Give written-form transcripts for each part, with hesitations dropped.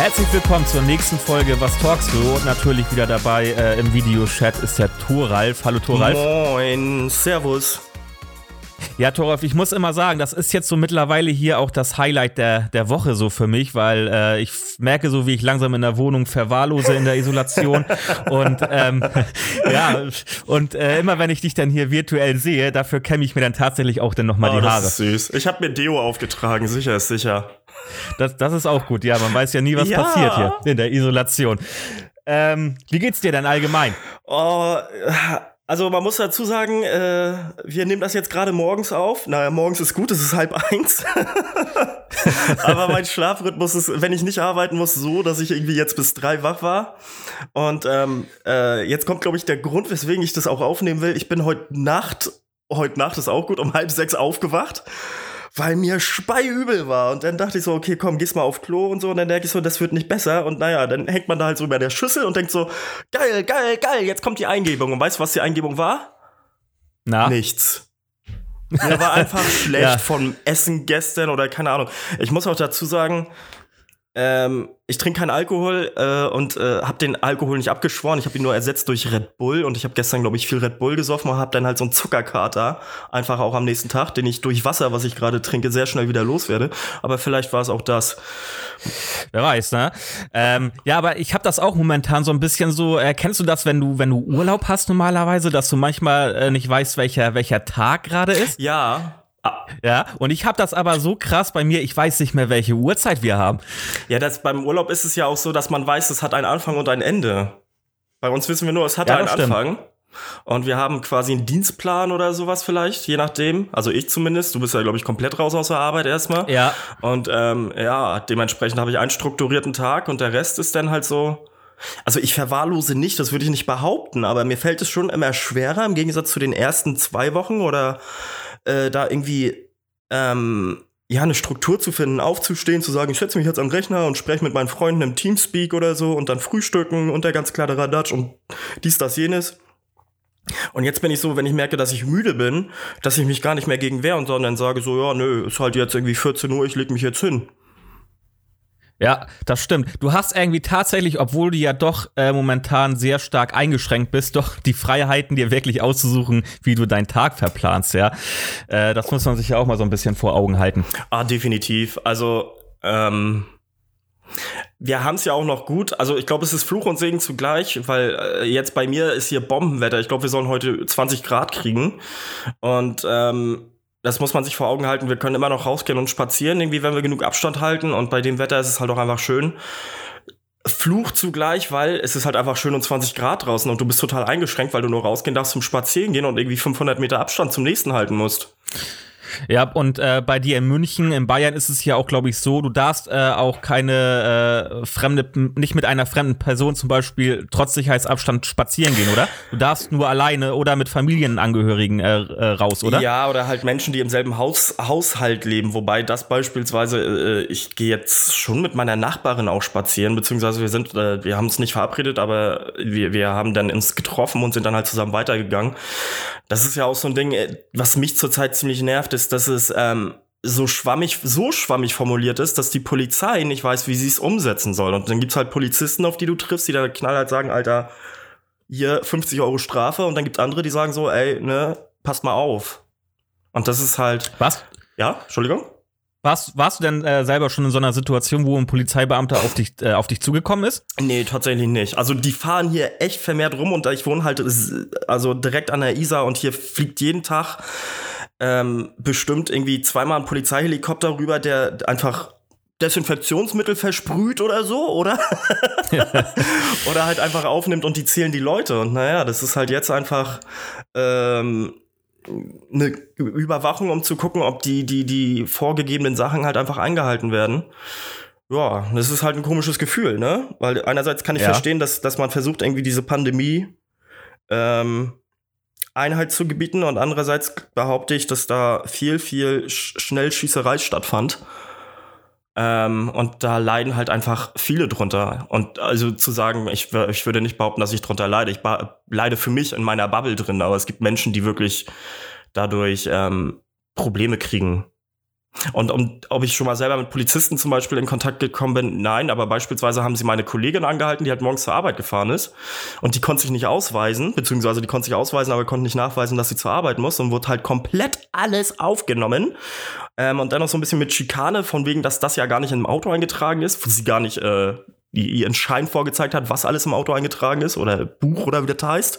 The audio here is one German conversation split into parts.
Herzlich willkommen zur nächsten Folge Was talkst du? Und natürlich wieder dabei im Videochat ist der Thoralf. Hallo Thoralf. Moin, servus. Ja, Thoralf, ich muss immer sagen, das ist jetzt so mittlerweile hier auch das Highlight der Woche so für mich, weil ich merke so, wie ich langsam in der Wohnung verwahrlose in der Isolation und immer wenn ich dich dann hier virtuell sehe, dafür kämme ich mir dann tatsächlich auch dann nochmal die Haare. Das ist süß. Ich habe mir Deo aufgetragen, sicher ist sicher. Das ist auch gut, ja, man weiß ja nie, was passiert hier in der Isolation. Wie geht's dir denn allgemein? Also man muss dazu sagen, wir nehmen das jetzt gerade morgens auf. Naja, morgens ist gut, es ist 12:30. Aber mein Schlafrhythmus ist, wenn ich nicht arbeiten muss, so, dass ich irgendwie jetzt bis 3 wach war. Und jetzt kommt, glaube ich, der Grund, weswegen ich das auch aufnehmen will. Ich bin heute Nacht ist auch gut, um 5:30 aufgewacht, weil mir speiübel war. Und dann dachte ich so, okay, komm, gehst mal auf Klo und so. Und dann denke ich so, das wird nicht besser. Und naja, dann hängt man da halt so über der Schüssel und denkt so, geil, jetzt kommt die Eingebung. Und weißt du, was die Eingebung war? Na? Nichts. Mir war einfach schlecht vom Essen gestern oder keine Ahnung. Ich muss auch dazu sagen, ich trinke keinen Alkohol und habe den Alkohol nicht abgeschworen. Ich habe ihn nur ersetzt durch Red Bull. Und ich habe gestern, glaube ich, viel Red Bull gesoffen und habe dann halt so einen Zuckerkater. Einfach auch am nächsten Tag, den ich durch Wasser, was ich gerade trinke, sehr schnell wieder loswerde. Aber vielleicht war es auch das. Wer weiß, ne? Ja, aber ich habe das auch momentan so ein bisschen so. Kennst du das, wenn du Urlaub hast normalerweise, dass du manchmal nicht weißt, welcher Tag gerade ist? Ja. Ja, und ich habe das aber so krass bei mir, ich weiß nicht mehr, welche Uhrzeit wir haben. Ja, beim Urlaub ist es ja auch so, dass man weiß, es hat einen Anfang und ein Ende. Bei uns wissen wir nur, es hat einen Anfang. Und wir haben quasi einen Dienstplan oder sowas vielleicht, je nachdem. Also ich zumindest. Du bist ja, glaube ich, komplett raus aus der Arbeit erstmal. Ja. Und dementsprechend habe ich einen strukturierten Tag und der Rest ist dann halt so. Also ich verwahrlose nicht, das würde ich nicht behaupten, aber mir fällt es schon immer schwerer, im Gegensatz zu den ersten 2 Wochen oder da irgendwie eine Struktur zu finden, aufzustehen, zu sagen, ich setze mich jetzt am Rechner und spreche mit meinen Freunden im Teamspeak oder so und dann frühstücken und der ganz klare Radatsch und dies, das, jenes. Und jetzt bin ich so, wenn ich merke, dass ich müde bin, dass ich mich gar nicht mehr gegen wehre, sondern sage so, ja, nö, ist halt jetzt irgendwie 14 Uhr, ich leg mich jetzt hin. Ja, das stimmt. Du hast irgendwie tatsächlich, obwohl du ja doch momentan sehr stark eingeschränkt bist, doch die Freiheiten, dir wirklich auszusuchen, wie du deinen Tag verplanst, ja. Das muss man sich ja auch mal so ein bisschen vor Augen halten. Definitiv. Also, wir haben es ja auch noch gut. Also ich glaube, es ist Fluch und Segen zugleich, weil jetzt bei mir ist hier Bombenwetter. Ich glaube, wir sollen heute 20 Grad kriegen. Und das muss man sich vor Augen halten. Wir können immer noch rausgehen und spazieren, irgendwie, wenn wir genug Abstand halten. Und bei dem Wetter ist es halt auch einfach schön. Fluch zugleich, weil es ist halt einfach schön und 20 Grad draußen und du bist total eingeschränkt, weil du nur rausgehen darfst zum Spazieren gehen und irgendwie 500 Meter Abstand zum nächsten halten musst. Ja, und bei dir in München, in Bayern ist es ja auch, glaube ich, so, du darfst auch keine nicht mit einer fremden Person zum Beispiel trotz Sicherheitsabstand spazieren gehen, oder? Du darfst nur alleine oder mit Familienangehörigen raus, oder? Ja, oder halt Menschen, die im selben Haushalt leben, wobei das beispielsweise, ich gehe jetzt schon mit meiner Nachbarin auch spazieren, beziehungsweise wir haben uns nicht verabredet, aber wir haben dann uns getroffen und sind dann halt zusammen weitergegangen. Das ist ja auch so ein Ding, was mich zurzeit ziemlich nervt, ist, dass es so schwammig formuliert ist, dass die Polizei nicht weiß, wie sie es umsetzen soll. Und dann gibt's halt Polizisten, auf die du triffst, die dann knallhart sagen, Alter, hier 50 € Strafe. Und dann gibt's andere, die sagen so, ey, ne, passt mal auf. Und das ist halt... Was? Ja, Entschuldigung? Warst du denn selber schon in so einer Situation, wo ein Polizeibeamter auf dich zugekommen ist? Nee, tatsächlich nicht. Also die fahren hier echt vermehrt rum und ich wohne halt also direkt an der Isar und hier fliegt jeden Tag bestimmt irgendwie 2-mal ein Polizeihelikopter rüber, der einfach Desinfektionsmittel versprüht oder so, oder? Oder halt einfach aufnimmt und die zählen die Leute. Und naja, das ist halt jetzt einfach eine Überwachung, um zu gucken, ob die vorgegebenen Sachen halt einfach eingehalten werden. Ja, das ist halt ein komisches Gefühl, ne? Weil einerseits kann ich verstehen, dass man versucht, irgendwie diese Pandemie Einhalt zu gebieten und andererseits behaupte ich, dass da viel Schnellschießerei stattfand. Und da leiden halt einfach viele drunter. Und also zu sagen, ich würde nicht behaupten, dass ich drunter leide. Ich leide für mich in meiner Bubble drin, aber es gibt Menschen, die wirklich dadurch Probleme kriegen. Und ob ich schon mal selber mit Polizisten zum Beispiel in Kontakt gekommen bin, nein, aber beispielsweise haben sie meine Kollegin angehalten, die halt morgens zur Arbeit gefahren ist und die konnte sich nicht ausweisen, beziehungsweise die konnte sich ausweisen, aber konnte nicht nachweisen, dass sie zur Arbeit muss und wurde halt komplett alles aufgenommen und dann noch so ein bisschen mit Schikane, von wegen, dass das ja gar nicht im Auto eingetragen ist, wo sie gar nicht ihren Schein vorgezeigt hat, was alles im Auto eingetragen ist oder Buch oder wie das heißt.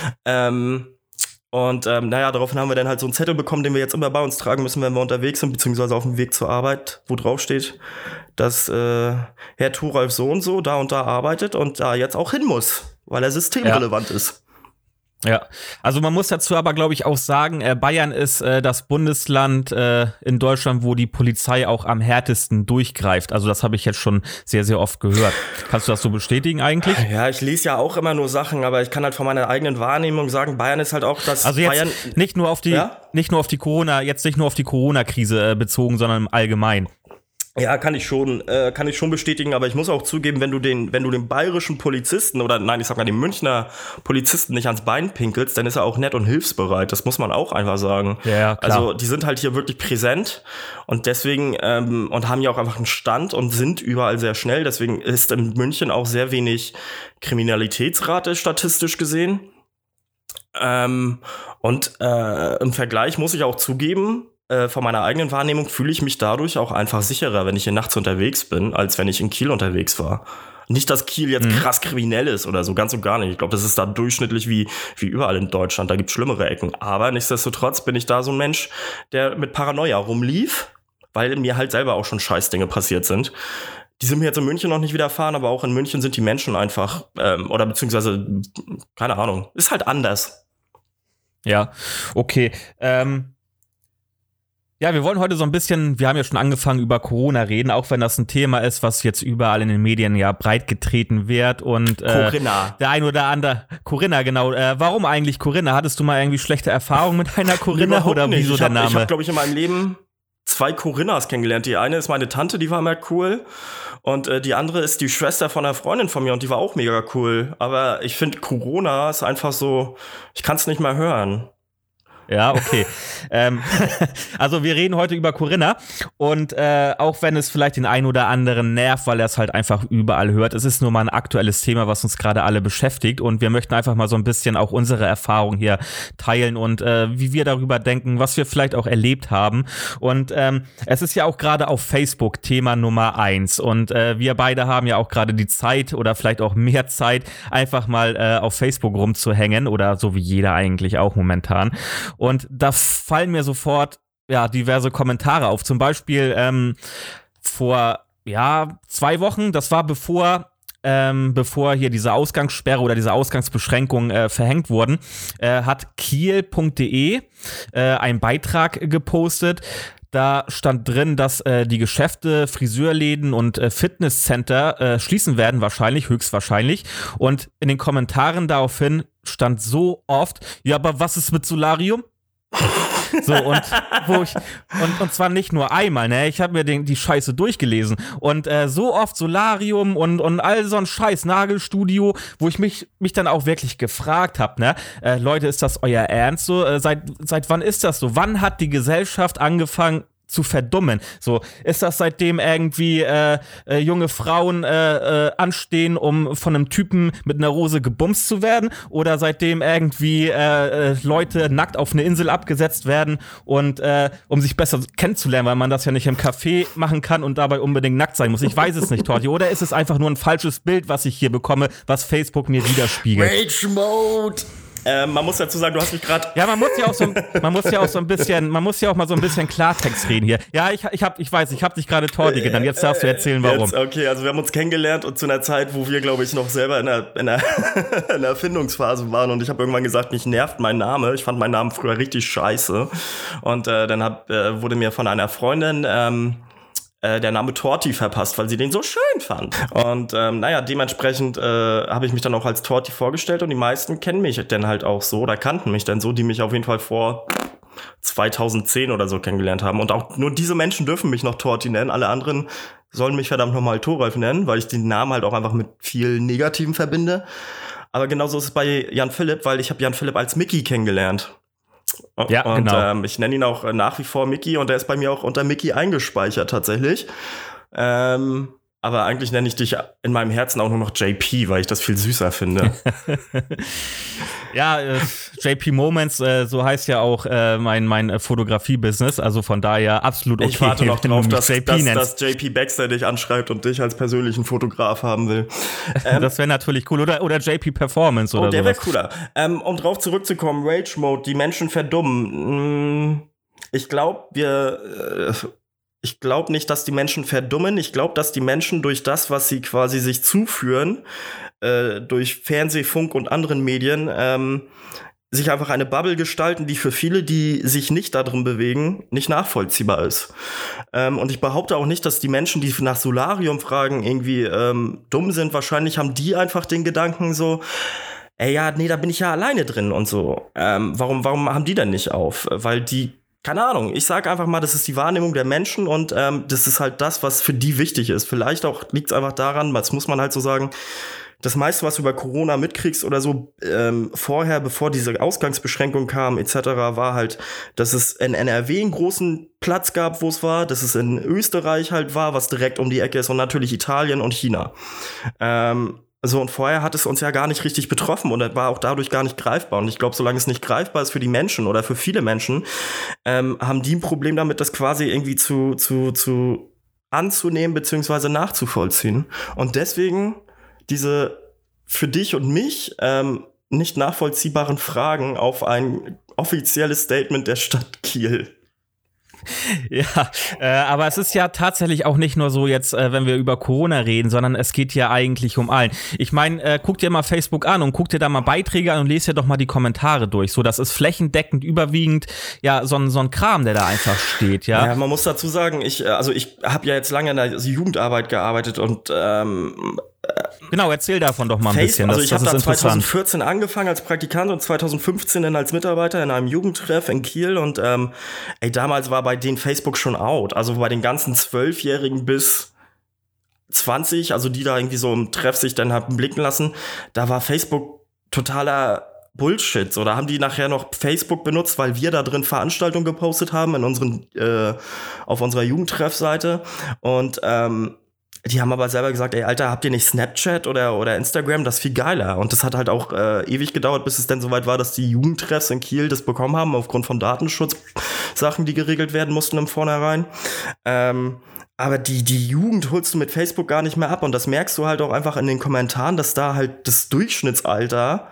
Daraufhin haben wir dann halt so einen Zettel bekommen, den wir jetzt immer bei uns tragen müssen, wenn wir unterwegs sind, beziehungsweise auf dem Weg zur Arbeit, wo drauf steht, dass Herr Thoralf so und so da und da arbeitet und da jetzt auch hin muss, weil er systemrelevant ist. Ja, also man muss dazu aber, glaube ich, auch sagen, Bayern ist das Bundesland in Deutschland, wo die Polizei auch am härtesten durchgreift. Also das habe ich jetzt schon sehr, sehr oft gehört. Kannst du das so bestätigen eigentlich? Ja, ich lese ja auch immer nur Sachen, aber ich kann halt von meiner eigenen Wahrnehmung sagen, Bayern ist halt auch das. Also jetzt Bayern nicht nur auf die Corona-Krise bezogen, sondern im Allgemeinen. Ja, kann ich schon bestätigen, aber ich muss auch zugeben, wenn du den bayerischen Polizisten den Münchner Polizisten nicht ans Bein pinkelst, dann ist er auch nett und hilfsbereit. Das muss man auch einfach sagen. Ja, klar. Also, die sind halt hier wirklich präsent und deswegen, und haben ja auch einfach einen Stand und sind überall sehr schnell. Deswegen ist in München auch sehr wenig Kriminalitätsrate statistisch gesehen. Im Vergleich muss ich auch zugeben, von meiner eigenen Wahrnehmung fühle ich mich dadurch auch einfach sicherer, wenn ich hier nachts unterwegs bin, als wenn ich in Kiel unterwegs war. Nicht, dass Kiel jetzt krass kriminell ist oder so, ganz und gar nicht. Ich glaube, das ist da durchschnittlich wie überall in Deutschland. Da gibt es schlimmere Ecken. Aber nichtsdestotrotz bin ich da so ein Mensch, der mit Paranoia rumlief, weil mir halt selber auch schon Scheißdinge passiert sind. Die sind mir jetzt in München noch nicht widerfahren, aber auch in München sind die Menschen einfach, keine Ahnung, ist halt anders. Ja, okay. Ja, wir wollen heute so ein bisschen, wir haben ja schon angefangen über Corona reden, auch wenn das ein Thema ist, was jetzt überall in den Medien ja breit getreten wird und Corinna. Der ein oder andere, Corinna, genau. Warum eigentlich Corinna? Hattest du mal irgendwie schlechte Erfahrungen mit einer Corinna oder wieso der Name? Ich habe, glaube ich, in meinem Leben 2 Corinnas kennengelernt. Die eine ist meine Tante, die war immer cool. Und die andere ist die Schwester von einer Freundin von mir und die war auch mega cool. Aber ich finde, Corona ist einfach so, ich kann es nicht mehr hören. Ja, okay. Also wir reden heute über Corinna und auch wenn es vielleicht den einen oder anderen nervt, weil er es halt einfach überall hört, es ist nur mal ein aktuelles Thema, was uns gerade alle beschäftigt und wir möchten einfach mal so ein bisschen auch unsere Erfahrung hier teilen und wie wir darüber denken, was wir vielleicht auch erlebt haben und es ist ja auch gerade auf Facebook Thema Nummer 1 und wir beide haben ja auch gerade die Zeit oder vielleicht auch mehr Zeit, einfach mal auf Facebook rumzuhängen oder so wie jeder eigentlich auch momentan. Und da fallen mir sofort diverse Kommentare auf. Zum Beispiel vor 2 Wochen, das war bevor hier diese Ausgangssperre oder diese Ausgangsbeschränkungen verhängt wurden, hat kiel.de einen Beitrag gepostet. Da stand drin, dass die Geschäfte, Friseurläden und Fitnesscenter schließen werden, höchstwahrscheinlich. Und in den Kommentaren daraufhin stand so oft, ja, aber was ist mit Solarium? So, und zwar nicht nur einmal, ne? Ich habe mir die Scheiße durchgelesen. Und so oft Solarium und all so ein Scheiß Nagelstudio, wo ich mich dann auch wirklich gefragt habe, ne? Leute, ist das euer Ernst so? Seit wann ist das so? Wann hat die Gesellschaft angefangen zu verdummen? So, ist das seitdem irgendwie junge Frauen anstehen, um von einem Typen mit einer Rose gebumst zu werden? Oder seitdem irgendwie Leute nackt auf eine Insel abgesetzt werden und um sich besser kennenzulernen, weil man das ja nicht im Café machen kann und dabei unbedingt nackt sein muss? Ich weiß es nicht, Torti. Oder ist es einfach nur ein falsches Bild, was ich hier bekomme, was Facebook mir widerspiegelt? Rage Mode! Man muss dazu sagen, du hast mich gerade. Ja, man muss ja auch mal so ein bisschen Klartext reden hier. Ja, ich hab dich gerade Torti genannt. Jetzt darfst du erzählen, warum. Okay, also wir haben uns kennengelernt und zu einer Zeit, wo wir, glaube ich, noch selber in der Erfindungsphase waren und ich habe irgendwann gesagt, mich nervt mein Name. Ich fand meinen Namen früher richtig scheiße und dann wurde mir von einer Freundin der Name Torti verpasst, weil sie den so schön fand. Und dementsprechend habe ich mich dann auch als Torti vorgestellt und die meisten kennen mich dann halt auch so oder kannten mich dann so, die mich auf jeden Fall vor 2010 oder so kennengelernt haben. Und auch nur diese Menschen dürfen mich noch Torti nennen. Alle anderen sollen mich verdammt nochmal Thoralf nennen, weil ich den Namen halt auch einfach mit viel Negativem verbinde. Aber genauso ist es bei Jan Philipp, weil ich habe Jan Philipp als Mickey kennengelernt. Ja, und genau. ich nenne ihn auch nach wie vor Mickey und der ist bei mir auch unter Mickey eingespeichert tatsächlich. Aber eigentlich nenne ich dich in meinem Herzen auch nur noch JP, weil ich das viel süßer finde. Ja, JP Moments, so heißt ja auch mein Fotografie-Business, also von daher absolut okay. Ich warte noch drauf, dass nennst. JP Baxter dich anschreibt und dich als persönlichen Fotograf haben will. Das wäre natürlich cool. Oder JP Performance oder so. Oh, der wäre cooler. Um drauf zurückzukommen, Rage Mode, die Menschen verdummen. Ich glaube nicht, dass die Menschen verdummen. Ich glaube, dass die Menschen durch das, was sie quasi sich zuführen, durch Fernseh, Funk und anderen Medien, sich einfach eine Bubble gestalten, die für viele, die sich nicht darin bewegen, nicht nachvollziehbar ist. Und ich behaupte auch nicht, dass die Menschen, die nach Solarium fragen, irgendwie dumm sind. Wahrscheinlich haben die einfach den Gedanken so, ey, ja, nee, da bin ich ja alleine drin und so. Warum haben die denn nicht auf? Weil die, keine Ahnung, ich sag einfach mal, das ist die Wahrnehmung der Menschen und das ist halt das, was für die wichtig ist. Vielleicht auch liegt es einfach daran, das muss man halt so sagen, das meiste, was du über Corona mitkriegst oder so vorher, bevor diese Ausgangsbeschränkung kam etc., war halt, dass es in NRW einen großen Platz gab, wo es war, dass es in Österreich halt war, was direkt um die Ecke ist und natürlich Italien und China. So, und vorher hat es uns ja gar nicht richtig betroffen und war auch dadurch gar nicht greifbar. Und ich glaube, solange es nicht greifbar ist für die Menschen oder für viele Menschen, haben die ein Problem damit, das quasi irgendwie zu anzunehmen bzw. nachzuvollziehen. Und deswegen diese für dich und mich nicht nachvollziehbaren Fragen auf ein offizielles Statement der Stadt Kiel. Ja, aber es ist ja tatsächlich auch nicht nur so jetzt, wenn wir über Corona reden, sondern es geht ja eigentlich um allen. Ich meine, guck dir mal Facebook an und guck dir da mal Beiträge an und lese dir doch mal die Kommentare durch. So, das ist flächendeckend überwiegend ja so ein Kram, der da einfach steht, ja. Ja, man muss dazu sagen, ich habe ja jetzt lange in der Jugendarbeit gearbeitet und genau, erzähl davon doch mal ein bisschen. Also ich habe da 2014 angefangen als Praktikant und 2015 dann als Mitarbeiter in einem Jugendtreff in Kiel und damals war bei denen Facebook schon out. Also bei den ganzen 12-Jährigen bis 20, also die da irgendwie so im Treff sich dann haben blicken lassen, da war Facebook totaler Bullshit. So, da haben die nachher noch Facebook benutzt, weil wir da drin Veranstaltungen gepostet haben auf unserer Jugendtreffseite und die haben aber selber gesagt, ey, Alter, habt ihr nicht Snapchat oder Instagram? Das ist viel geiler. Und das hat halt auch ewig gedauert, bis es dann soweit war, dass die Jugendtreffs in Kiel das bekommen haben, aufgrund von Datenschutzsachen, die geregelt werden mussten im Vornherein. Aber die Jugend holst du mit Facebook gar nicht mehr ab. Und das merkst du halt auch einfach in den Kommentaren, dass da halt das Durchschnittsalter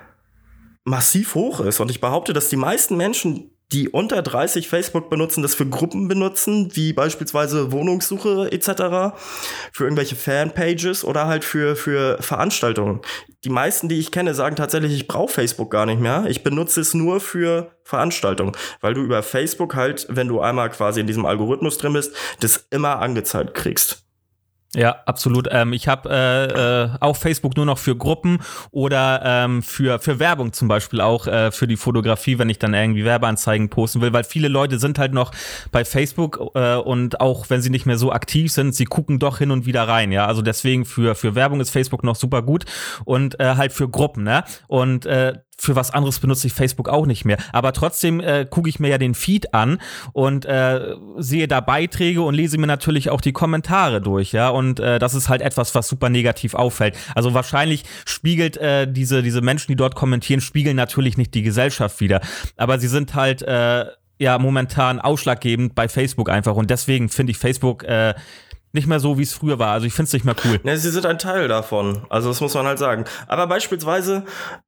massiv hoch ist. Und ich behaupte, dass die meisten Menschen, die unter 30 Facebook benutzen, das für Gruppen benutzen, wie beispielsweise Wohnungssuche etc., für irgendwelche Fanpages oder halt für Veranstaltungen. Die meisten, die ich kenne, sagen tatsächlich, ich brauche Facebook gar nicht mehr. Ich benutze es nur für Veranstaltungen, weil du über Facebook halt, wenn du einmal quasi in diesem Algorithmus drin bist, das immer angezeigt kriegst. Ja, absolut. Ich habe auch Facebook nur noch für Gruppen oder für Werbung zum Beispiel auch für die Fotografie, wenn ich dann irgendwie Werbeanzeigen posten will, weil viele Leute sind halt noch bei Facebook und auch wenn sie nicht mehr so aktiv sind, sie gucken doch hin und wieder rein, ja. Also deswegen für Werbung ist Facebook noch super gut und halt für Gruppen, ne? Und für was anderes benutze ich Facebook auch nicht mehr. Aber trotzdem gucke ich mir ja den Feed an und sehe da Beiträge und lese mir natürlich auch die Kommentare durch, ja. Und das ist halt etwas, was super negativ auffällt. Also wahrscheinlich spiegelt diese Menschen, die dort kommentieren, spiegeln natürlich nicht die Gesellschaft wider. Aber sie sind halt momentan ausschlaggebend bei Facebook einfach. Und deswegen finde ich Facebook nicht mehr so, wie es früher war. Also ich finde es nicht mehr cool. Ja, sie sind ein Teil davon. Also das muss man halt sagen. Aber beispielsweise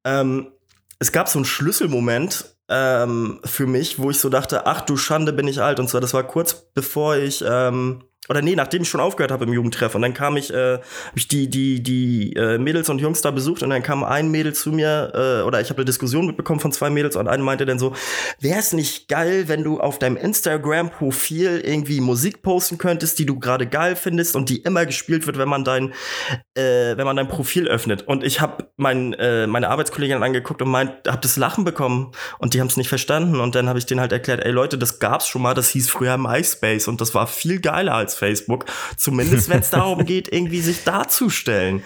es gab so einen Schlüsselmoment für mich, wo ich so dachte, ach du Schande, bin ich alt. Und zwar, das war kurz bevor ich, nachdem ich schon aufgehört habe im Jugendtreff. Und dann kam ich, habe ich die Mädels und Jungs da besucht und dann kam ein Mädel zu mir, oder ich habe eine Diskussion mitbekommen von zwei Mädels und eine meinte dann so, wäre es nicht geil, wenn du auf deinem Instagram-Profil irgendwie Musik posten könntest, die du gerade geil findest und die immer gespielt wird, wenn man dein Profil öffnet. Und ich habe meine Arbeitskollegin angeguckt und habe das Lachen bekommen und die haben es nicht verstanden. Und dann habe ich denen halt erklärt, ey Leute, das gab's schon mal, das hieß früher MySpace und das war viel geiler als Facebook. Zumindest, wenn es darum geht, irgendwie sich darzustellen.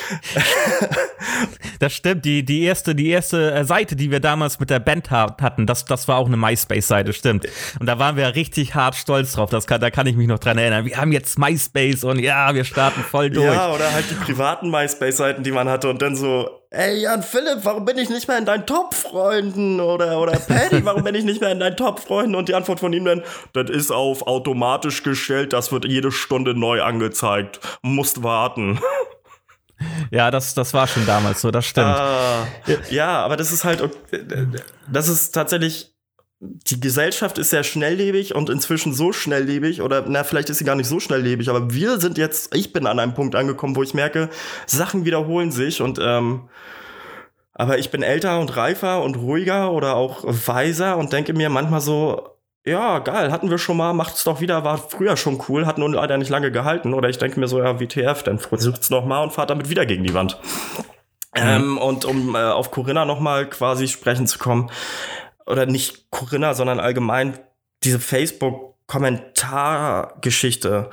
Das stimmt, die erste Seite, die wir damals mit der Band hatten, das war auch eine MySpace-Seite, stimmt. Und da waren wir richtig hart stolz drauf, da kann ich mich noch dran erinnern. Wir haben jetzt MySpace und ja, wir starten voll durch. Ja, oder halt die privaten MySpace-Seiten, die man hatte und dann so, ey Jan Philipp, warum bin ich nicht mehr in deinen Top-Freunden? Oder Paddy, warum bin ich nicht mehr in deinen Top-Freunden? Und die Antwort von ihm dann, das ist auf automatisch gestellt, das wird jede Stunde neu angezeigt. Musst warten. Ja, das war schon damals so, das stimmt. Ja, aber das ist halt, das ist tatsächlich, die Gesellschaft ist sehr schnelllebig und inzwischen so schnelllebig, oder vielleicht ist sie gar nicht so schnelllebig, aber ich bin an einem Punkt angekommen, wo ich merke, Sachen wiederholen sich und aber ich bin älter und reifer und ruhiger oder auch weiser und denke mir manchmal so, ja, geil, hatten wir schon mal, macht's doch wieder, war früher schon cool, hat nun leider nicht lange gehalten. Oder ich denke mir so, ja, WTF, dann versucht's noch mal und fahrt damit wieder gegen die Wand. Und um auf Corinna noch mal quasi sprechen zu kommen, oder nicht Corinna, sondern allgemein diese Facebook-Kommentargeschichte.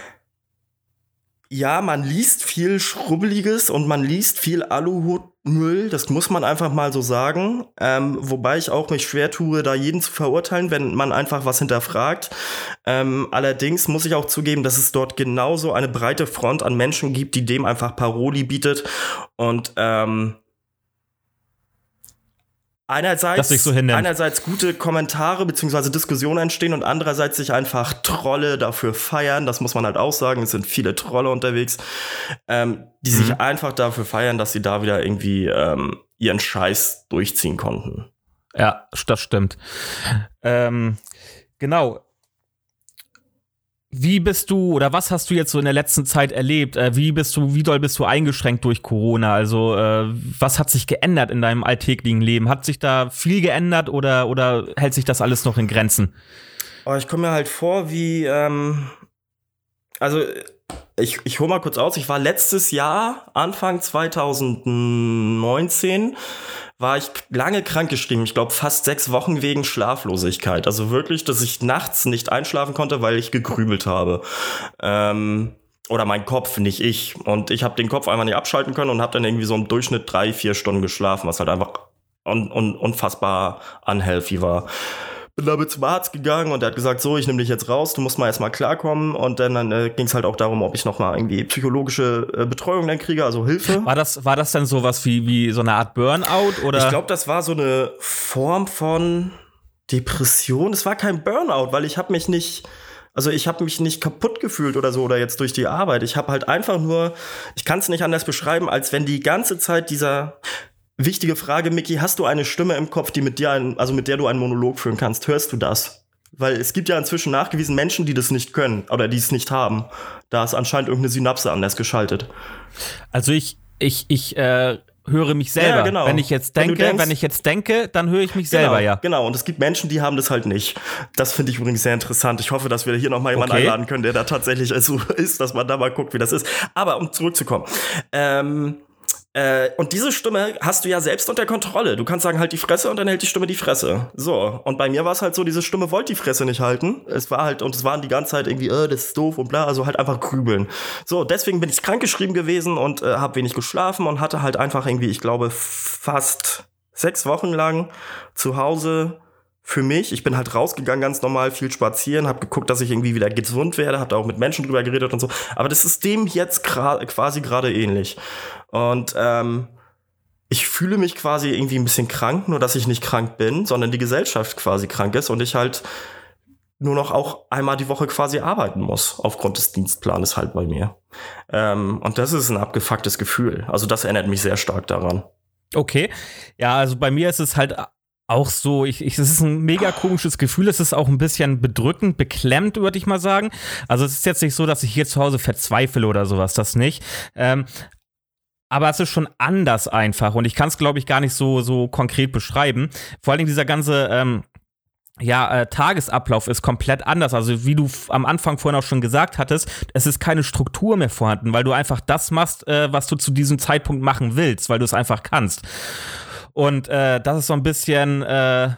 Ja, man liest viel Schrubbeliges und man liest viel Aluhutmüll, das muss man einfach mal so sagen. Wobei ich auch mich schwer tue, da jeden zu verurteilen, wenn man einfach was hinterfragt. Allerdings muss ich auch zugeben, dass es dort genauso eine breite Front an Menschen gibt, die dem einfach Paroli bietet. Und einerseits gute Kommentare bzw. Diskussionen entstehen und andererseits sich einfach Trolle dafür feiern. Das muss man halt auch sagen. Es sind viele Trolle unterwegs, die sich einfach dafür feiern, dass sie da wieder irgendwie ihren Scheiß durchziehen konnten. Ja, das stimmt. Genau. Wie bist du oder was hast du jetzt so in der letzten Zeit erlebt? Wie doll bist du eingeschränkt durch Corona? Also was hat sich geändert in deinem alltäglichen Leben? Hat sich da viel geändert oder hält sich das alles noch in Grenzen? Oh, ich komme mir halt vor wie, also ich hole mal kurz aus, ich war letztes Jahr, Anfang 2019, war ich lange krankgeschrieben. Ich glaube fast 6 Wochen wegen Schlaflosigkeit. Also wirklich, dass ich nachts nicht einschlafen konnte, weil ich gegrübelt habe. Oder mein Kopf, nicht ich. Und ich habe den Kopf einfach nicht abschalten können und habe dann irgendwie so im Durchschnitt 3-4 Stunden geschlafen, was halt einfach unfassbar unhealthy war. Bin damit zum Arzt gegangen und der hat gesagt, so, ich nehme dich jetzt raus, du musst mal erstmal klarkommen. Und dann ging es halt auch darum, ob ich noch mal irgendwie psychologische Betreuung dann kriege, also Hilfe. War das dann sowas wie so eine Art Burnout? Oder? Ich glaube, das war so eine Form von Depression. Es war kein Burnout, weil ich habe mich nicht kaputt gefühlt oder so oder jetzt durch die Arbeit. Ich habe halt einfach nur, ich kann es nicht anders beschreiben, als wenn die ganze Zeit dieser wichtige Frage, Micky, hast du eine Stimme im Kopf, die mit der du einen Monolog führen kannst? Hörst du das? Weil es gibt ja inzwischen nachgewiesen Menschen, die das nicht können oder die es nicht haben. Da ist anscheinend irgendeine Synapse anders geschaltet. Also ich höre mich selber. Ja, genau. Wenn ich jetzt denke, dann höre ich mich selber, ja. Genau, und es gibt Menschen, die haben das halt nicht. Das finde ich übrigens sehr interessant. Ich hoffe, dass wir hier noch mal jemanden einladen können, der da tatsächlich so ist, dass man da mal guckt, wie das ist. Aber um zurückzukommen, und diese Stimme hast du ja selbst unter Kontrolle. Du kannst sagen, halt die Fresse und dann hält die Stimme die Fresse. So, und bei mir war es halt so, diese Stimme wollte die Fresse nicht halten. Es waren die ganze Zeit irgendwie, das ist doof und bla, also halt einfach grübeln. So, deswegen bin ich krankgeschrieben gewesen und habe wenig geschlafen und hatte halt einfach irgendwie, ich glaube, fast 6 Wochen lang zu Hause für mich. Ich bin halt rausgegangen, ganz normal, viel spazieren, habe geguckt, dass ich irgendwie wieder gesund werde, habe da auch mit Menschen drüber geredet und so. Aber das ist dem jetzt quasi gerade ähnlich. Und ich fühle mich quasi irgendwie ein bisschen krank, nur dass ich nicht krank bin, sondern die Gesellschaft quasi krank ist und ich halt nur noch auch einmal die Woche quasi arbeiten muss, aufgrund des Dienstplanes halt bei mir. Und das ist ein abgefucktes Gefühl. Also das erinnert mich sehr stark daran. Okay. Ja, also bei mir ist es halt auch so, es ist ein mega komisches Gefühl, es ist auch ein bisschen bedrückend, beklemmt, würde ich mal sagen. Also es ist jetzt nicht so, dass ich hier zu Hause verzweifle oder sowas, das nicht. Aber es ist schon anders einfach und ich kann es, glaube ich, gar nicht so konkret beschreiben. Vor allem dieser ganze Tagesablauf ist komplett anders. Also wie du am Anfang vorhin auch schon gesagt hattest, es ist keine Struktur mehr vorhanden, weil du einfach das machst, was du zu diesem Zeitpunkt machen willst, weil du es einfach kannst. Und das ist so ein bisschen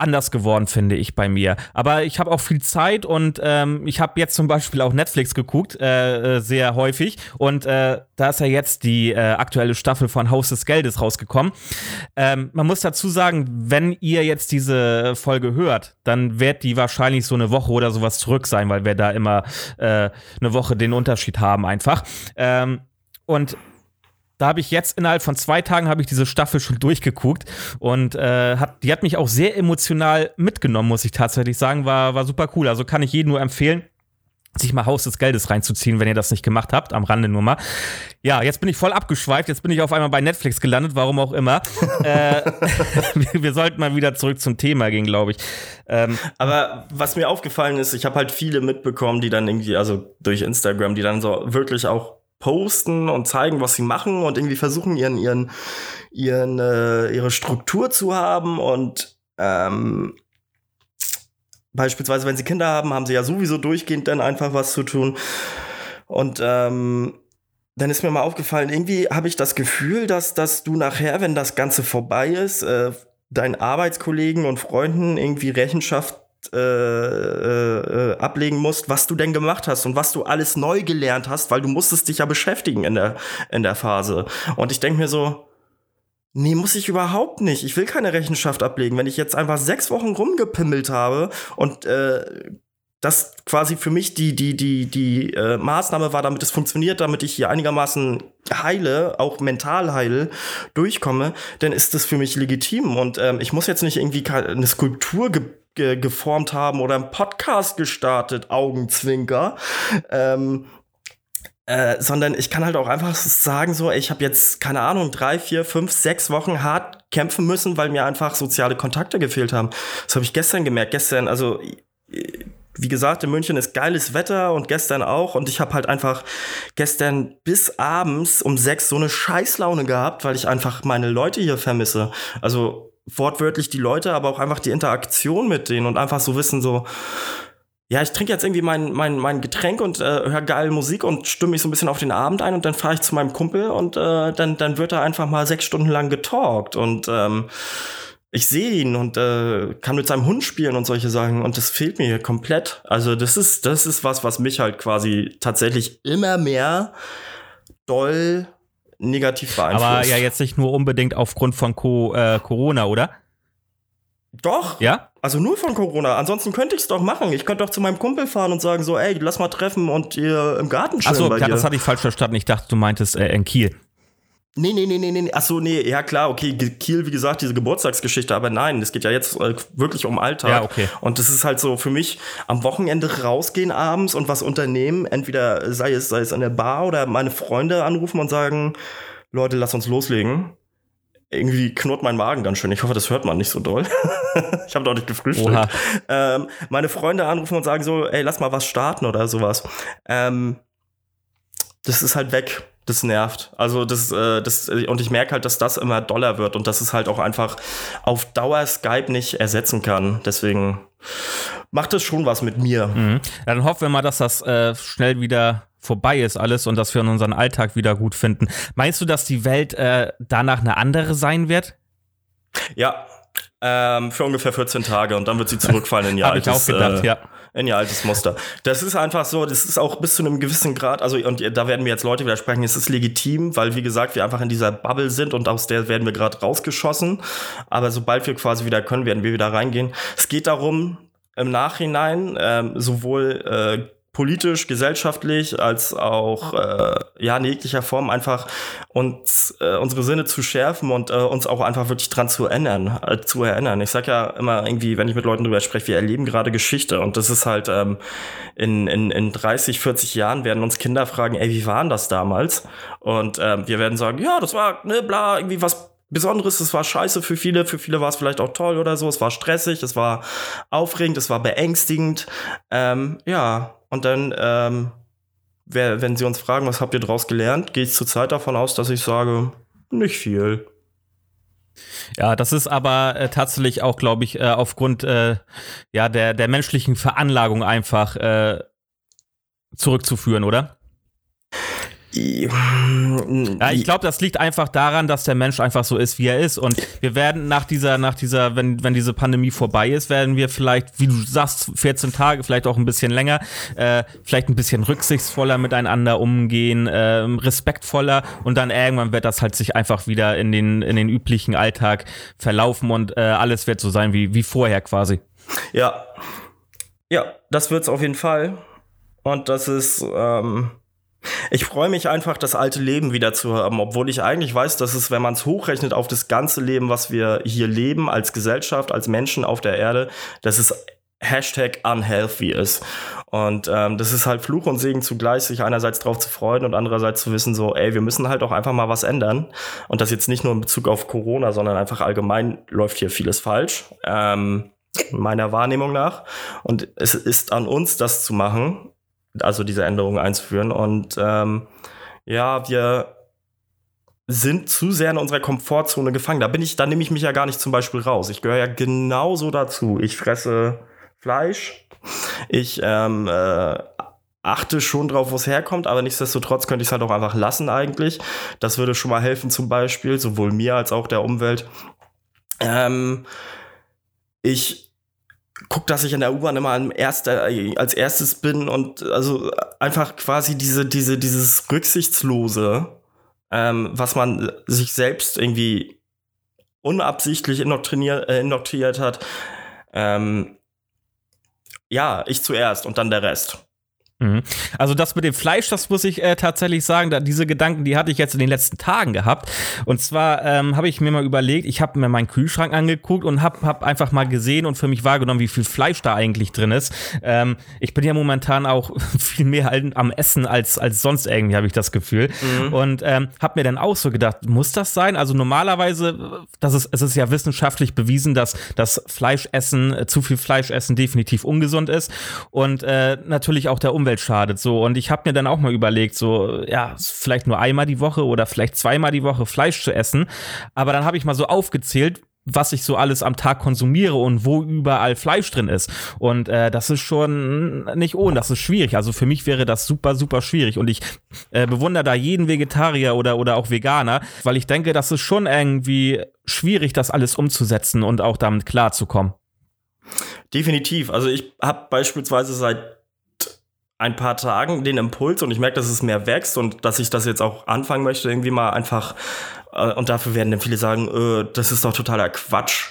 anders geworden, finde ich, bei mir. Aber ich habe auch viel Zeit und ich habe jetzt zum Beispiel auch Netflix geguckt, sehr häufig. Und da ist ja jetzt die aktuelle Staffel von Haus des Geldes rausgekommen. Man muss dazu sagen, wenn ihr jetzt diese Folge hört, dann wird die wahrscheinlich so eine Woche oder sowas zurück sein, weil wir da immer eine Woche den Unterschied haben einfach. Und da habe ich jetzt innerhalb von 2 Tagen habe ich diese Staffel schon durchgeguckt und die hat mich auch sehr emotional mitgenommen, muss ich tatsächlich sagen. War super cool. Also kann ich jedem nur empfehlen, sich mal Haus des Geldes reinzuziehen, wenn ihr das nicht gemacht habt, am Rande nur mal. Ja, jetzt bin ich voll abgeschweift, jetzt bin ich auf einmal bei Netflix gelandet, warum auch immer. Wir sollten mal wieder zurück zum Thema gehen, glaube ich. Aber was mir aufgefallen ist, ich habe halt viele mitbekommen, die dann irgendwie, also durch Instagram, die dann so wirklich auch posten und zeigen, was sie machen und irgendwie versuchen, ihre Struktur zu haben und beispielsweise, wenn sie Kinder haben, haben sie ja sowieso durchgehend dann einfach was zu tun. Und dann ist mir mal aufgefallen, irgendwie habe ich das Gefühl, dass du nachher, wenn das Ganze vorbei ist, deinen Arbeitskollegen und Freunden irgendwie Rechenschaft ablegen musst, was du denn gemacht hast und was du alles neu gelernt hast, weil du musstest dich ja beschäftigen in der Phase. Und ich denke mir so, nee, muss ich überhaupt nicht. Ich will keine Rechenschaft ablegen. Wenn ich jetzt einfach 6 Wochen rumgepimmelt habe und das quasi für mich die Maßnahme war, damit es funktioniert, damit ich hier einigermaßen heile, auch mental heile, durchkomme, dann ist das für mich legitim. Und ich muss jetzt nicht irgendwie eine Skulptur geformt haben oder einen Podcast gestartet, Augenzwinker, sondern ich kann halt auch einfach sagen, so, ich habe jetzt, keine Ahnung, 3, 4, 5, 6 Wochen hart kämpfen müssen, weil mir einfach soziale Kontakte gefehlt haben. Das habe ich gestern gemerkt. Also wie gesagt, in München ist geiles Wetter und gestern auch. Und ich habe halt einfach gestern bis abends um 6 so eine Scheißlaune gehabt, weil ich einfach meine Leute hier vermisse. Also wortwörtlich die Leute, aber auch einfach die Interaktion mit denen und einfach so wissen, so, ja, ich trinke jetzt irgendwie mein Getränk und höre geile Musik und stimme mich so ein bisschen auf den Abend ein und dann fahre ich zu meinem Kumpel und dann wird da einfach mal 6 Stunden lang getalkt und ich sehe ihn und kann mit seinem Hund spielen und solche Sachen und das fehlt mir hier komplett. Also das ist was mich halt quasi tatsächlich immer mehr doll negativ beeinflusst. Aber ja jetzt nicht nur unbedingt aufgrund von Corona, oder? Doch. Ja? Also nur von Corona. Ansonsten könnte ich es doch machen. Ich könnte doch zu meinem Kumpel fahren und sagen so, ey, lass mal treffen und ihr im Garten chillen. Achso, ja, das hatte ich falsch verstanden. Ich dachte, du meintest in Kiel. Nee. Achso, nee, ja klar, okay, Kiel, wie gesagt, diese Geburtstagsgeschichte, aber nein, es geht ja jetzt wirklich um Alltag. Ja, okay. Und das ist halt so für mich am Wochenende rausgehen abends und was unternehmen, entweder sei es an der Bar oder meine Freunde anrufen und sagen, Leute, lass uns loslegen. Irgendwie knurrt mein Magen ganz schön. Ich hoffe, das hört man nicht so doll. Ich habe doch nicht gefrühstückt. Meine Freunde anrufen und sagen so, ey, lass mal was starten oder sowas. Das ist halt weg. Das nervt. Also und ich merke halt, dass das immer doller wird und dass es halt auch einfach auf Dauer Skype nicht ersetzen kann. Deswegen macht es schon was mit mir. Mhm. Ja, dann hoffen wir mal, dass das schnell wieder vorbei ist alles und dass wir unseren Alltag wieder gut finden. Meinst du, dass die Welt danach eine andere sein wird? Ja, für ungefähr 14 Tage und dann wird sie zurückfallen in ihr altes, hab ich auch gedacht, ja. In ihr altes Muster. Das ist einfach so, das ist auch bis zu einem gewissen Grad, also und da werden mir jetzt Leute widersprechen, es ist legitim, weil wie gesagt, wir einfach in dieser Bubble sind und aus der werden wir gerade rausgeschossen, aber sobald wir quasi wieder können, werden wir wieder reingehen. Es geht darum, im Nachhinein sowohl politisch, gesellschaftlich, als auch in jeglicher Form einfach uns unsere Sinne zu schärfen und uns auch einfach wirklich dran zu erinnern. Ich sag ja immer irgendwie, wenn ich mit Leuten drüber spreche, wir erleben gerade Geschichte und das ist halt in 30, 40 Jahren werden uns Kinder fragen, ey, wie war denn das damals? Und wir werden sagen, ja, das war irgendwie was Besonderes, es war scheiße für viele war es vielleicht auch toll oder so, es war stressig, es war aufregend, es war beängstigend, und dann, wenn sie uns fragen, was habt ihr draus gelernt, gehe ich zurzeit davon aus, dass ich sage, nicht viel. Ja, das ist aber tatsächlich auch, glaube ich, aufgrund der menschlichen Veranlagung einfach zurückzuführen, oder? Ja, ich glaube, das liegt einfach daran, dass der Mensch einfach so ist, wie er ist. Und wir werden nach dieser, wenn diese Pandemie vorbei ist, werden wir vielleicht, wie du sagst, 14 Tage, vielleicht auch ein bisschen länger, vielleicht ein bisschen rücksichtsvoller miteinander umgehen, respektvoller, und dann irgendwann wird das halt sich einfach wieder in den üblichen Alltag verlaufen und alles wird so sein wie vorher quasi. Ja, das wird's auf jeden Fall. Und das ist, ich freue mich einfach, das alte Leben wieder zu haben, obwohl ich eigentlich weiß, dass es, wenn man es hochrechnet auf das ganze Leben, was wir hier leben, als Gesellschaft, als Menschen auf der Erde, dass es #unhealthy ist. Und das ist halt Fluch und Segen zugleich, sich einerseits drauf zu freuen und andererseits zu wissen, so, ey, wir müssen halt auch einfach mal was ändern. Und das jetzt nicht nur in Bezug auf Corona, sondern einfach allgemein läuft hier vieles falsch, meiner Wahrnehmung nach. Und es ist an uns, das zu machen, also diese Änderungen einzuführen. Und wir sind zu sehr in unserer Komfortzone gefangen. Da nehme ich mich ja gar nicht zum Beispiel raus. Ich gehöre ja genauso dazu. Ich fresse Fleisch. Ich achte schon drauf, wo es herkommt, aber nichtsdestotrotz könnte ich es halt auch einfach lassen eigentlich. Das würde schon mal helfen zum Beispiel, sowohl mir als auch der Umwelt. Ich guck, dass ich in der U-Bahn immer als erstes bin und also einfach quasi dieses Rücksichtslose, was man sich selbst irgendwie unabsichtlich indoktriniert hat. Ich zuerst und dann der Rest. Also das mit dem Fleisch, das muss ich tatsächlich sagen, diese Gedanken, die hatte ich jetzt in den letzten Tagen gehabt. Und zwar habe ich mir mal überlegt, ich habe mir meinen Kühlschrank angeguckt und hab einfach mal gesehen und für mich wahrgenommen, wie viel Fleisch da eigentlich drin ist. Ich bin ja momentan auch viel mehr am Essen als sonst irgendwie, habe ich das Gefühl. Und habe mir dann auch so gedacht, muss das sein? Also normalerweise, es ist ja wissenschaftlich bewiesen, dass das zu viel Fleischessen definitiv ungesund ist und natürlich auch der Umwelt schadet, so. Und ich habe mir dann auch mal überlegt, so, ja, vielleicht nur einmal die Woche oder vielleicht zweimal die Woche Fleisch zu essen. Aber dann habe ich mal so aufgezählt, was ich so alles am Tag konsumiere und wo überall Fleisch drin ist. Und das ist schon nicht ohne, das ist schwierig. Also für mich wäre das super, super schwierig. Und ich bewundere da jeden Vegetarier oder auch Veganer, weil ich denke, das ist schon irgendwie schwierig, das alles umzusetzen und auch damit klarzukommen. Definitiv. Also ich habe beispielsweise seit ein paar Tagen den Impuls und ich merke, dass es mehr wächst und dass ich das jetzt auch anfangen möchte, irgendwie mal einfach, und dafür werden dann viele sagen, das ist doch totaler Quatsch,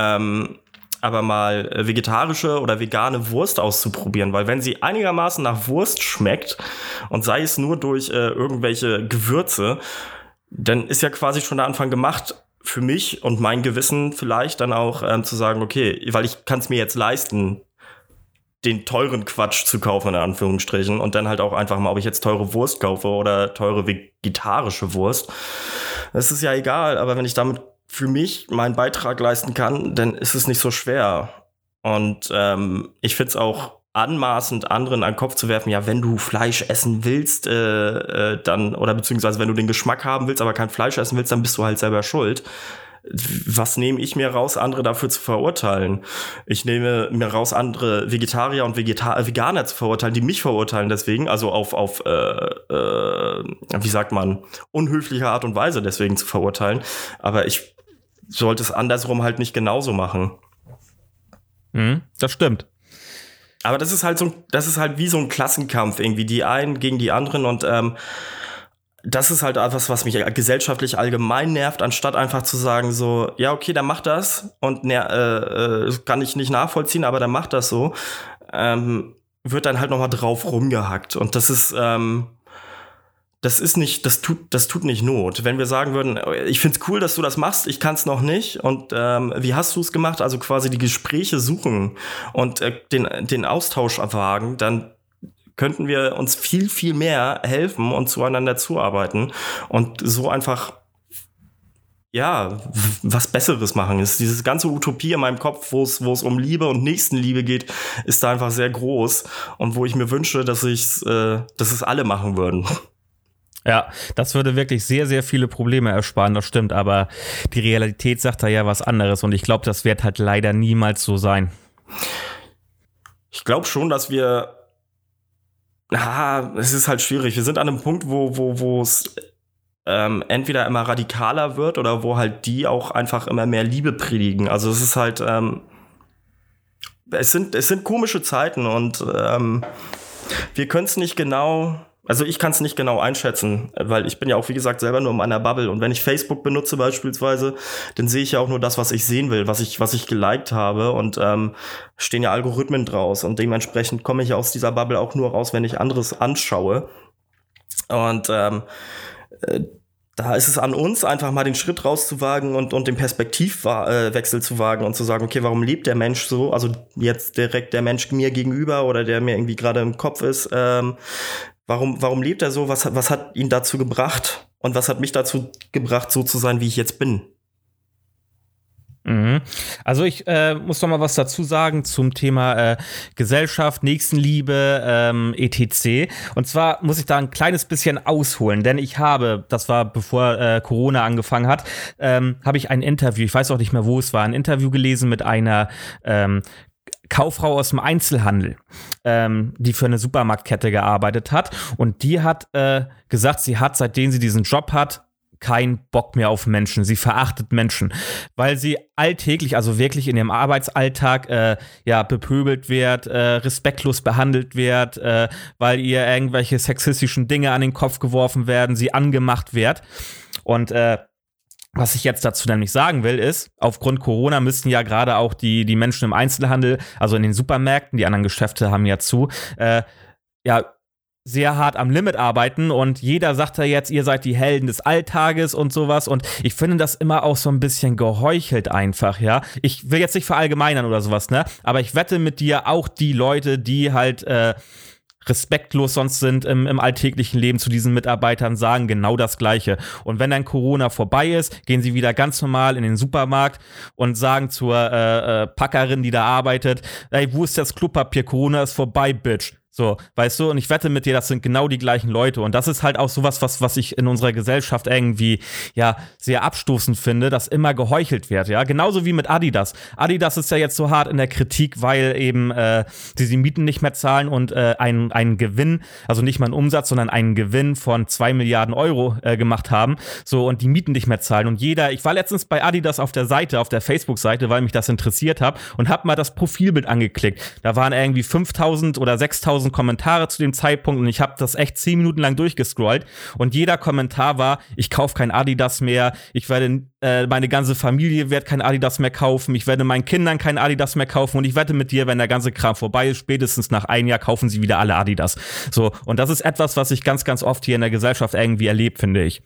aber mal vegetarische oder vegane Wurst auszuprobieren, weil wenn sie einigermaßen nach Wurst schmeckt und sei es nur durch irgendwelche Gewürze, dann ist ja quasi schon der Anfang gemacht, für mich und mein Gewissen vielleicht dann auch zu sagen, okay, weil ich kann es mir jetzt leisten, den teuren Quatsch zu kaufen, in Anführungsstrichen, und dann halt auch einfach mal, ob ich jetzt teure Wurst kaufe oder teure vegetarische Wurst. Das ist ja egal, aber wenn ich damit für mich meinen Beitrag leisten kann, dann ist es nicht so schwer. Und ich find's auch anmaßend, anderen an den Kopf zu werfen, ja, wenn du Fleisch essen willst, dann, oder beziehungsweise wenn du den Geschmack haben willst, aber kein Fleisch essen willst, dann bist du halt selber schuld. Was nehme ich mir raus, andere dafür zu verurteilen? Ich nehme mir raus, andere Vegetarier und Veganer zu verurteilen, die mich verurteilen deswegen, also auf wie sagt man, unhöfliche Art und Weise deswegen zu verurteilen. Aber ich sollte es andersrum halt nicht genauso machen. Das stimmt. Aber das ist halt wie so ein Klassenkampf irgendwie, die einen gegen die anderen und das ist halt etwas, was mich gesellschaftlich allgemein nervt, anstatt einfach zu sagen so, ja, okay, dann mach das und kann ich nicht nachvollziehen, aber dann mach das so, wird dann halt nochmal drauf rumgehackt und das tut nicht Not. Wenn wir sagen würden, ich find's cool, dass du das machst, ich kann's noch nicht und wie hast du's gemacht? Also quasi die Gespräche suchen und den Austausch erwagen, dann könnten wir uns viel, viel mehr helfen und zueinander zuarbeiten und so einfach, ja, was Besseres machen. Ist dieses ganze Utopie in meinem Kopf, wo es um Liebe und Nächstenliebe geht, ist da einfach sehr groß und wo ich mir wünsche, dass es alle machen würden. Ja, das würde wirklich sehr, sehr viele Probleme ersparen, das stimmt, aber die Realität sagt da ja was anderes und ich glaube, das wird halt leider niemals so sein. Ich glaube schon, dass wir Es ist halt schwierig. Wir sind an einem Punkt, wo es entweder immer radikaler wird oder wo halt die auch einfach immer mehr Liebe predigen. Also es ist halt, es sind komische Zeiten und wir können es nicht genau. Also ich kann es nicht genau einschätzen, weil ich bin ja auch, wie gesagt, selber nur in meiner Bubble. Und wenn ich Facebook benutze beispielsweise, dann sehe ich ja auch nur das, was ich sehen will, was ich geliked habe. Und stehen ja Algorithmen draus. Und dementsprechend komme ich aus dieser Bubble auch nur raus, wenn ich anderes anschaue. Und da ist es an uns, einfach mal den Schritt rauszuwagen und den Perspektivwechsel zu wagen und zu sagen, okay, warum lebt der Mensch so? Also jetzt direkt der Mensch mir gegenüber oder der mir irgendwie gerade im Kopf ist, Warum lebt er so? Was hat ihn dazu gebracht? Und was hat mich dazu gebracht, so zu sein, wie ich jetzt bin? Also ich muss noch mal was dazu sagen zum Thema Gesellschaft, Nächstenliebe, etc. Und zwar muss ich da ein kleines bisschen ausholen, denn das war bevor Corona angefangen hat, habe ich ein Interview, ich weiß auch nicht mehr, wo es war, ein Interview gelesen mit einer Kauffrau aus dem Einzelhandel, die für eine Supermarktkette gearbeitet hat. Und die hat gesagt, sie hat, seitdem sie diesen Job hat, keinen Bock mehr auf Menschen. Sie verachtet Menschen, weil sie alltäglich, also wirklich in ihrem Arbeitsalltag, bepöbelt wird, respektlos behandelt wird, weil ihr irgendwelche sexistischen Dinge an den Kopf geworfen werden, sie angemacht wird. Und was ich jetzt dazu nämlich sagen will, ist, aufgrund Corona müssen ja gerade auch die Menschen im Einzelhandel, also in den Supermärkten, die anderen Geschäfte haben ja zu, sehr hart am Limit arbeiten und jeder sagt ja jetzt, ihr seid die Helden des Alltages und sowas und ich finde das immer auch so ein bisschen geheuchelt einfach, ja. Ich will jetzt nicht verallgemeinern oder sowas, ne, aber ich wette mit dir, auch die Leute, die halt respektlos sonst sind im alltäglichen Leben zu diesen Mitarbeitern, sagen genau das Gleiche. Und wenn dann Corona vorbei ist, gehen sie wieder ganz normal in den Supermarkt und sagen zur Packerin, die da arbeitet, ey, wo ist das Klopapier? Corona ist vorbei, Bitch. So, weißt du, und ich wette mit dir, das sind genau die gleichen Leute. Und das ist halt auch sowas, was ich in unserer Gesellschaft irgendwie, sehr abstoßend finde, dass immer geheuchelt wird, ja. Genauso wie mit Adidas. Adidas ist ja jetzt so hart in der Kritik, weil eben die Mieten nicht mehr zahlen und einen Gewinn, also nicht mal einen Umsatz, sondern einen Gewinn von 2 Milliarden Euro gemacht haben. So, und die Mieten nicht mehr zahlen. Und ich war letztens bei Adidas auf der Facebook-Seite, weil mich das interessiert hat und hab mal das Profilbild angeklickt. Da waren irgendwie 5.000 oder 6.000 Kommentare zu dem Zeitpunkt und ich habe das echt 10 Minuten lang durchgescrollt und jeder Kommentar war, ich kaufe kein Adidas mehr, meine ganze Familie wird kein Adidas mehr kaufen, ich werde meinen Kindern kein Adidas mehr kaufen und ich wette mit dir, wenn der ganze Kram vorbei ist, spätestens nach 1 Jahr kaufen sie wieder alle Adidas. So, und das ist etwas, was ich ganz, ganz oft hier in der Gesellschaft irgendwie erlebe, finde ich.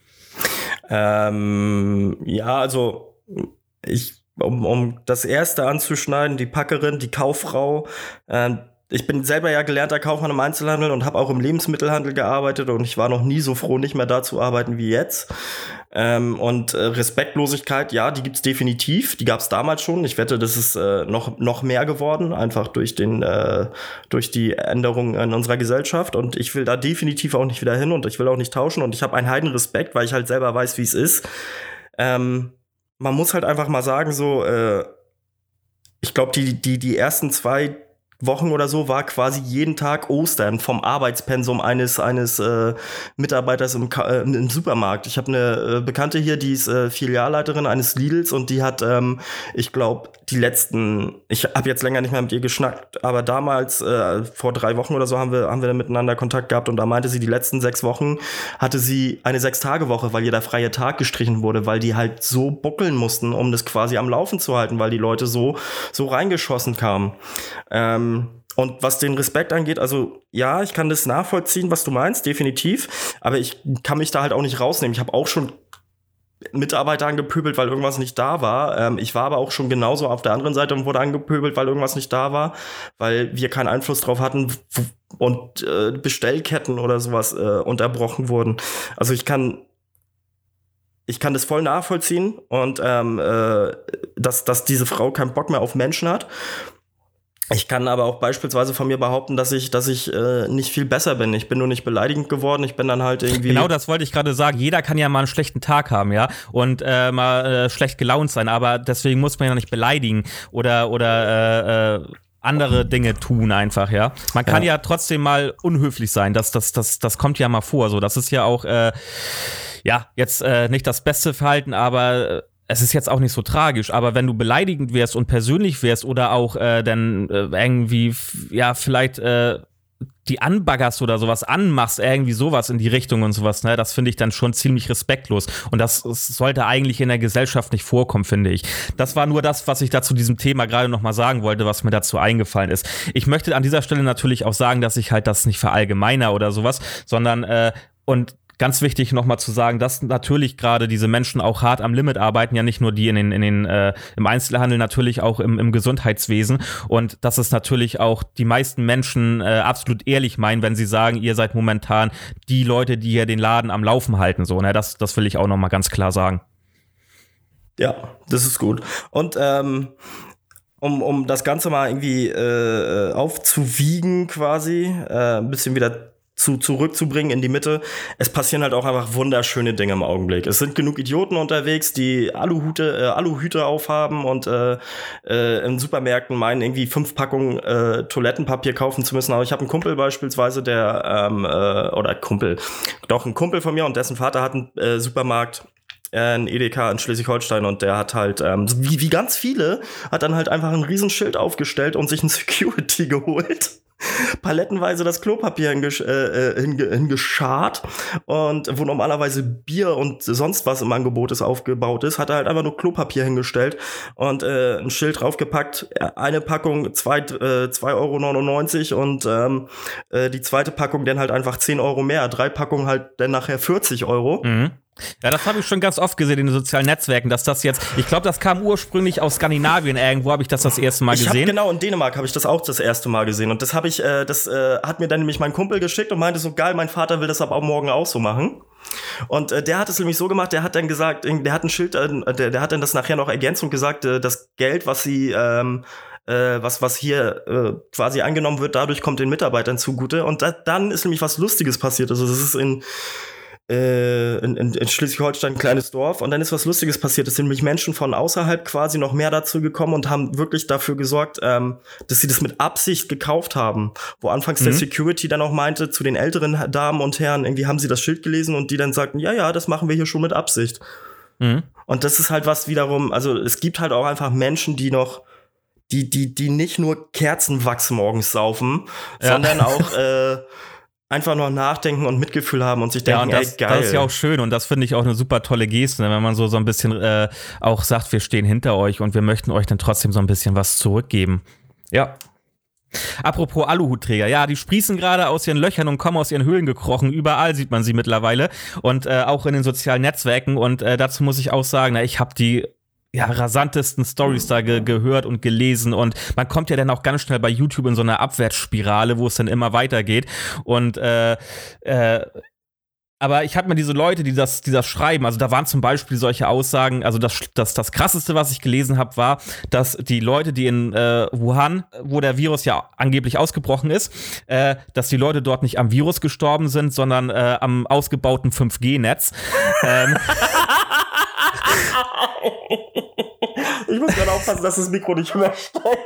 Also um das erste anzuschneiden, die Packerin, die Kauffrau, ich bin selber ja gelernter Kaufmann im Einzelhandel und habe auch im Lebensmittelhandel gearbeitet und ich war noch nie so froh, nicht mehr da zu arbeiten wie jetzt. Respektlosigkeit, ja, die gibt's definitiv. Die gab's damals schon. Ich wette, das ist noch mehr geworden, einfach durch die Änderungen in unserer Gesellschaft. Und ich will da definitiv auch nicht wieder hin und ich will auch nicht tauschen. Und ich habe einen Heidenrespekt, weil ich halt selber weiß, wie es ist. Man muss halt einfach mal sagen, so, ich glaube, die ersten 2 Wochen oder so war quasi jeden Tag Ostern vom Arbeitspensum eines Mitarbeiters im Supermarkt. Ich habe eine Bekannte hier, die ist Filialleiterin eines Lidls und die hat, ich glaube, ich habe jetzt länger nicht mehr mit ihr geschnackt, aber damals, vor 3 Wochen oder so, haben wir miteinander Kontakt gehabt und da meinte sie, die letzten 6 Wochen hatte sie eine 6-Tage-Woche, weil ihr der freie Tag gestrichen wurde, weil die halt so buckeln mussten, um das quasi am Laufen zu halten, weil die Leute so reingeschossen kamen. Und was den Respekt angeht, also ja, ich kann das nachvollziehen, was du meinst, definitiv, aber ich kann mich da halt auch nicht rausnehmen. Ich habe auch schon Mitarbeiter angepöbelt, weil irgendwas nicht da war. Ich war aber auch schon genauso auf der anderen Seite und wurde angepöbelt, weil irgendwas nicht da war, weil wir keinen Einfluss drauf hatten und Bestellketten oder sowas unterbrochen wurden. Also ich kann das voll nachvollziehen und dass diese Frau keinen Bock mehr auf Menschen hat. Ich kann aber auch beispielsweise von mir behaupten, dass ich nicht viel besser bin. Ich bin nur nicht beleidigend geworden. Ich bin dann halt irgendwie... Genau, das wollte ich gerade sagen. Jeder kann ja mal einen schlechten Tag haben, ja, und mal schlecht gelaunt sein. Aber deswegen muss man ja nicht beleidigen oder andere Dinge tun einfach, ja. Man kann ja trotzdem mal unhöflich sein, das kommt ja mal vor, so. Das ist ja auch, jetzt nicht das beste Verhalten, aber es ist jetzt auch nicht so tragisch, aber wenn du beleidigend wärst und persönlich wärst oder auch dann irgendwie, vielleicht die anbaggerst oder sowas anmachst, irgendwie sowas in die Richtung und sowas, ne, das finde ich dann schon ziemlich respektlos. Und das sollte eigentlich in der Gesellschaft nicht vorkommen, finde ich. Das war nur das, was ich da zu diesem Thema gerade noch mal sagen wollte, was mir dazu eingefallen ist. Ich möchte an dieser Stelle natürlich auch sagen, dass ich halt das nicht verallgemeiner oder sowas, sondern und ganz wichtig nochmal zu sagen, dass natürlich gerade diese Menschen auch hart am Limit arbeiten, ja nicht nur die im Einzelhandel, natürlich auch im Gesundheitswesen, und dass es natürlich auch die meisten Menschen absolut ehrlich meinen, wenn sie sagen, ihr seid momentan die Leute, die hier den Laden am Laufen halten, so, ne, das will ich auch nochmal ganz klar sagen. Ja, das ist gut. Und um das Ganze mal irgendwie aufzuwiegen quasi, ein bisschen wieder zurückzubringen in die Mitte. Es passieren halt auch einfach wunderschöne Dinge im Augenblick. Es sind genug Idioten unterwegs, die Aluhüte aufhaben und in Supermärkten meinen, irgendwie 5 Packungen Toilettenpapier kaufen zu müssen. Aber ich habe einen Kumpel beispielsweise, ein Kumpel von mir, und dessen Vater hat einen Supermarkt, ein Edeka in Schleswig-Holstein, und der hat halt, wie ganz viele, hat dann halt einfach ein Riesenschild aufgestellt und sich ein Security geholt. Palettenweise das Klopapier hingeschart, und wo normalerweise Bier und sonst was im Angebot aufgebaut ist, hat er halt einfach nur Klopapier hingestellt und ein Schild draufgepackt, eine Packung 2,99 € und die zweite Packung dann halt einfach 10 € mehr, 3 Packungen halt dann nachher 40 €. Mhm. Ja, das habe ich schon ganz oft gesehen in den sozialen Netzwerken, dass das jetzt, ich glaube, das kam ursprünglich aus Skandinavien, irgendwo habe ich das erste Mal gesehen. Genau, in Dänemark habe ich das auch das erste Mal gesehen, und das hat mir dann nämlich mein Kumpel geschickt und meinte so, geil, mein Vater will das ab morgen auch so machen. Und der hat es nämlich so gemacht, der hat dann gesagt, der hat ein Schild, der hat dann das nachher noch ergänzt und gesagt, das Geld, was sie was hier quasi angenommen wird, dadurch kommt den Mitarbeitern zugute. Und dann ist nämlich was Lustiges passiert. Also das ist in Schleswig-Holstein ein kleines Dorf, und dann ist was Lustiges passiert. Es sind nämlich Menschen von außerhalb quasi noch mehr dazu gekommen und haben wirklich dafür gesorgt, dass sie das mit Absicht gekauft haben. Wo anfangs der Security dann auch meinte, zu den älteren Damen und Herren, irgendwie haben sie das Schild gelesen und die dann sagten, ja, das machen wir hier schon mit Absicht. Mhm. Und das ist halt was wiederum, also es gibt halt auch einfach Menschen, die noch die nicht nur Kerzenwachs morgens saufen, sondern auch einfach noch nachdenken und Mitgefühl haben und sich denken, ja, und geil. Das ist ja auch schön, und das finde ich auch eine super tolle Geste, wenn man so ein bisschen auch sagt, wir stehen hinter euch und wir möchten euch dann trotzdem so ein bisschen was zurückgeben. Ja. Apropos Aluhutträger, ja, die sprießen gerade aus ihren Löchern und kommen aus ihren Höhlen gekrochen. Überall sieht man sie mittlerweile, und auch in den sozialen Netzwerken, und dazu muss ich auch sagen, ich habe die rasantesten Stories da gehört und gelesen, und man kommt ja dann auch ganz schnell bei YouTube in so eine Abwärtsspirale, wo es dann immer weitergeht, und aber ich habe mir diese Leute, die das schreiben, also da waren zum Beispiel solche Aussagen, also das Krasseste, was ich gelesen habe, war, dass die Leute, die in Wuhan, wo der Virus ja angeblich ausgebrochen ist, dass die Leute dort nicht am Virus gestorben sind, sondern am ausgebauten 5G-Netz. Ich muss gerade aufpassen, dass das Mikro nicht übersteigt.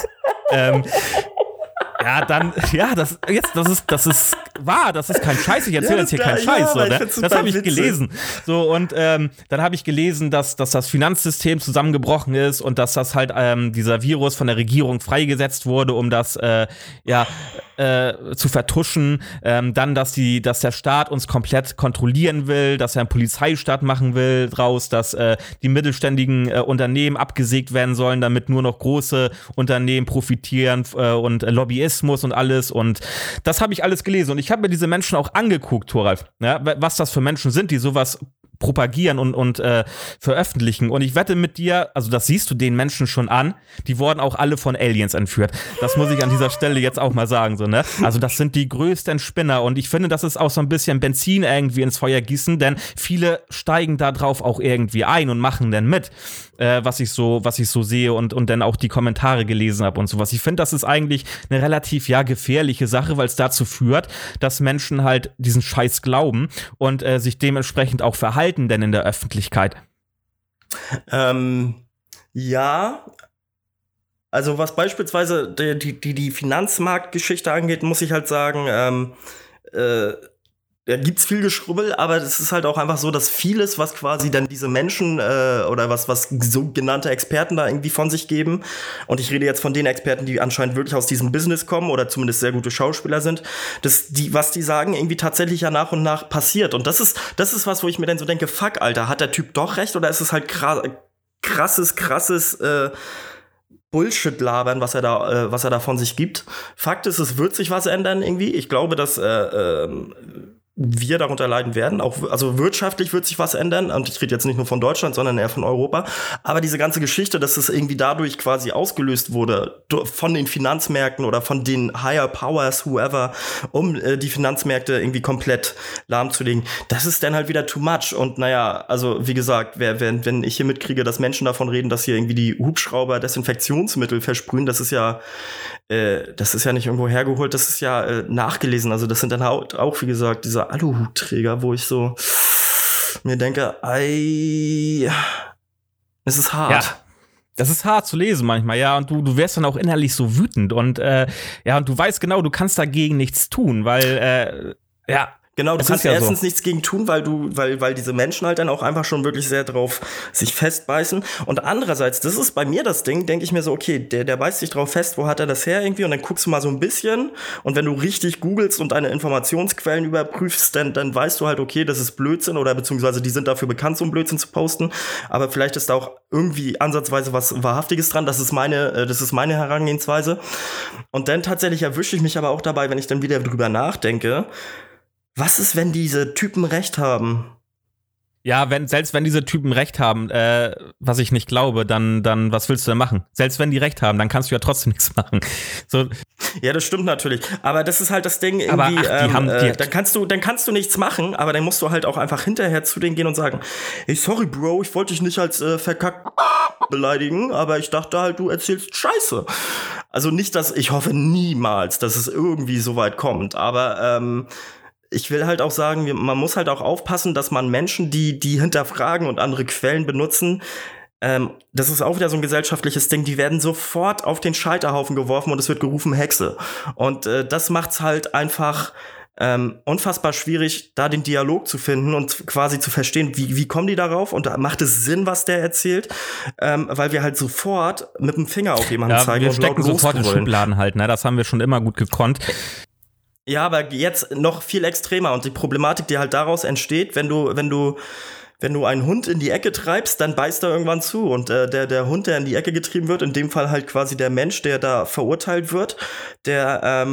Das ist wahr, das ist kein Scheiß, ich erzähle jetzt hier keinen Scheiß, so, ne? Das habe ich gelesen. So, und dann habe ich gelesen, dass das Finanzsystem zusammengebrochen ist und dass das halt dieser Virus von der Regierung freigesetzt wurde, um das zu vertuschen, dann, dass der Staat uns komplett kontrollieren will, dass er einen Polizeistaat machen will draus, dass die mittelständigen Unternehmen abgesägt werden sollen, damit nur noch große Unternehmen profitieren und Lobbyismus und alles, und das habe ich alles gelesen, und ich habe mir diese Menschen auch angeguckt, Thoralf, ja, was das für Menschen sind, die sowas propagieren und veröffentlichen. Und ich wette mit dir, also das siehst du den Menschen schon an, die wurden auch alle von Aliens entführt. Das muss ich an dieser Stelle jetzt auch mal sagen, so, ne? Also das sind die größten Spinner, und ich finde, das ist auch so ein bisschen Benzin irgendwie ins Feuer gießen, denn viele steigen da drauf auch irgendwie ein und machen dann mit, was ich so sehe und dann auch die Kommentare gelesen habe und sowas. Ich finde, das ist eigentlich eine relativ gefährliche Sache, weil es dazu führt, dass Menschen halt diesen Scheiß glauben und sich dementsprechend auch verhalten denn in der Öffentlichkeit. Ja, Also was beispielsweise die Finanzmarktgeschichte angeht, muss ich halt sagen, da gibt's viel Geschrubbel, aber es ist halt auch einfach so, dass vieles, was quasi dann diese Menschen oder was sogenannte Experten da irgendwie von sich geben, und ich rede jetzt von den Experten, die anscheinend wirklich aus diesem Business kommen oder zumindest sehr gute Schauspieler sind, was die sagen, irgendwie tatsächlich ja nach und nach passiert. Und das ist was, wo ich mir dann so denke, fuck, Alter, hat der Typ doch recht oder ist es halt krasses Bullshit labern, was er da von sich gibt. Fakt ist, es wird sich was ändern irgendwie. Ich glaube, dass wir darunter leiden werden. Auch, also wirtschaftlich wird sich was ändern. Und ich rede jetzt nicht nur von Deutschland, sondern eher von Europa. Aber diese ganze Geschichte, dass es irgendwie dadurch quasi ausgelöst wurde von den Finanzmärkten oder von den Higher Powers, whoever, um die Finanzmärkte irgendwie komplett lahmzulegen, das ist dann halt wieder too much. Und naja, also wie gesagt, wenn ich hier mitkriege, dass Menschen davon reden, dass hier irgendwie die Hubschrauber Desinfektionsmittel versprühen, das ist ja nicht irgendwo hergeholt, das ist ja nachgelesen. Also das sind dann auch, wie gesagt, diese Aluhutträger, wo ich so mir denke, es ist hart. Ja. Das ist hart zu lesen manchmal, ja, und du wirst dann auch innerlich so wütend und und du weißt genau, du kannst dagegen nichts tun, weil Genau, du kannst erstens nichts gegen tun, weil diese Menschen halt dann auch einfach schon wirklich sehr drauf sich festbeißen. Und andererseits, das ist bei mir das Ding, denke ich mir so, okay, der beißt sich drauf fest, wo hat er das her irgendwie? Und dann guckst du mal so ein bisschen. Und wenn du richtig googelst und deine Informationsquellen überprüfst, dann weißt du halt, okay, das ist Blödsinn oder beziehungsweise die sind dafür bekannt, so einen Blödsinn zu posten. Aber vielleicht ist da auch irgendwie ansatzweise was Wahrhaftiges dran. Das ist meine Herangehensweise. Und dann tatsächlich erwische ich mich aber auch dabei, wenn ich dann wieder drüber nachdenke, was ist, wenn diese Typen recht haben? Ja, selbst wenn diese Typen recht haben, was ich nicht glaube, dann was willst du denn machen? Selbst wenn die recht haben, dann kannst du ja trotzdem nichts machen. So. Ja, das stimmt natürlich. Aber das ist halt das Ding irgendwie, aber dann kannst du nichts machen, aber dann musst du halt auch einfach hinterher zu denen gehen und sagen, hey, sorry, Bro, ich wollte dich nicht als verkackt beleidigen, aber ich dachte halt, du erzählst Scheiße. Also nicht, ich hoffe niemals, dass es irgendwie so weit kommt, aber ich will halt auch sagen, man muss halt auch aufpassen, dass man Menschen, die hinterfragen und andere Quellen benutzen, das ist auch wieder so ein gesellschaftliches Ding, die werden sofort auf den Scheiterhaufen geworfen und es wird gerufen Hexe. Und das macht's halt einfach unfassbar schwierig, da den Dialog zu finden und quasi zu verstehen, wie kommen die darauf und macht es Sinn, was der erzählt, weil wir halt sofort mit dem Finger auf jemanden zeigen wir stecken sofort in Schubladen halt, ne? Das haben wir schon immer gut gekonnt. Ja, aber jetzt noch viel extremer und die Problematik, die halt daraus entsteht, wenn du einen Hund in die Ecke treibst, dann beißt er irgendwann zu und der Hund, der in die Ecke getrieben wird, in dem Fall halt quasi der Mensch, der da verurteilt wird, der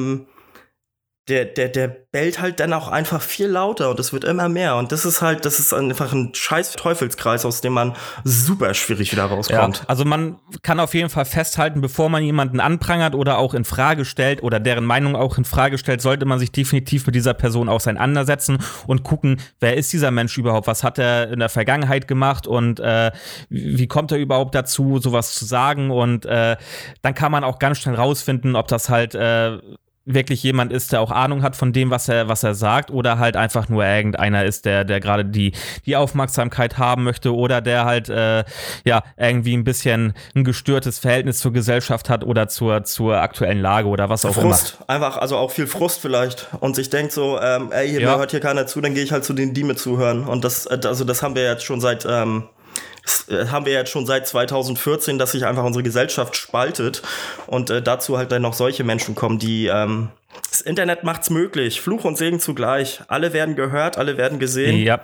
bellt halt dann auch einfach viel lauter und es wird immer mehr und das ist einfach ein scheiß Teufelskreis, aus dem man super schwierig wieder rauskommt. Ja, also man kann auf jeden Fall festhalten, bevor man jemanden anprangert oder auch in Frage stellt oder deren Meinung auch in Frage stellt, sollte man sich definitiv mit dieser Person auseinandersetzen und gucken, wer ist dieser Mensch überhaupt, was hat er in der Vergangenheit gemacht und wie kommt er überhaupt dazu, sowas zu sagen und dann kann man auch ganz schnell rausfinden, ob das halt wirklich jemand ist, der auch Ahnung hat von dem, was er sagt, oder halt einfach nur irgendeiner ist, der gerade die Aufmerksamkeit haben möchte oder der halt irgendwie ein bisschen ein gestörtes Verhältnis zur Gesellschaft hat oder zur aktuellen Lage oder was auch immer. Frust, einfach, also auch viel Frust vielleicht und sich denkt so, mir hört hier keiner zu, dann gehe ich halt zu denen, die mir zuhören und das haben wir jetzt schon seit 2014, dass sich einfach unsere Gesellschaft spaltet und dazu halt dann noch solche Menschen kommen, die das Internet macht's möglich, Fluch und Segen zugleich. Alle werden gehört, alle werden gesehen. Ja.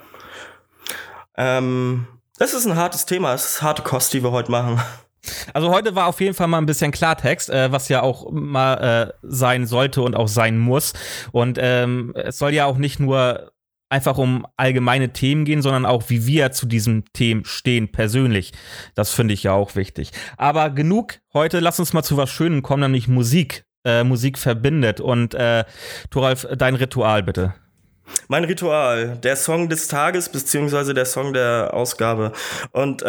Das ist ein hartes Thema, es ist harte Kost, die wir heute machen. Also heute war auf jeden Fall mal ein bisschen Klartext, was ja auch mal sein sollte und auch sein muss. Und es soll ja auch nicht nur einfach um allgemeine Themen gehen, sondern auch, wie wir zu diesem Themen stehen persönlich. Das finde ich ja auch wichtig. Aber genug heute, lass uns mal zu was Schönem kommen, nämlich Musik. Musik verbindet. Und Thoralf, dein Ritual bitte. Mein Ritual, der Song des Tages, beziehungsweise der Song der Ausgabe. Und